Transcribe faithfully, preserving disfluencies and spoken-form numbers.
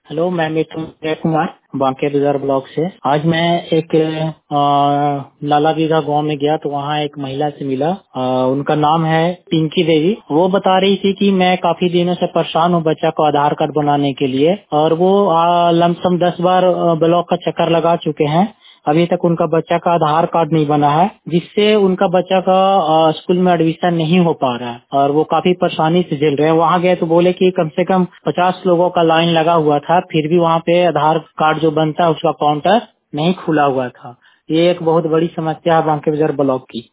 Hello, मैं मिथुन जय कुमार बांके बाजार ब्लॉक से। आज मैं एक अ, लाला बीघा गांव में गया तो वहाँ एक महिला से मिला। अ, उनका नाम है पिंकी देवी। वो बता रही थी कि मैं काफी दिनों से परेशान हूँ बच्चा को आधार कार्ड बनाने के लिए, और वो लमसम दस बार अ, ब्लॉक का चक्कर लगा चुके हैं। अभी तक उनका बच्चा का आधार कार्ड नहीं बना है, जिससे उनका बच्चा का अ, स्कूल में एडमिशन नहीं हो पा रहा है और वो काफी परेशानी से झेल रहे हैं। वहाँ गए तो बोले कि कम से कम पचास लोगों का लाइन लगा हुआ था, फिर भी वहाँ पे आधार कार्ड जो बनता है उसका काउंटर नहीं खुला हुआ था। ये एक बहुत बड़ी समस्या है बांके बाजार ब्लॉक की।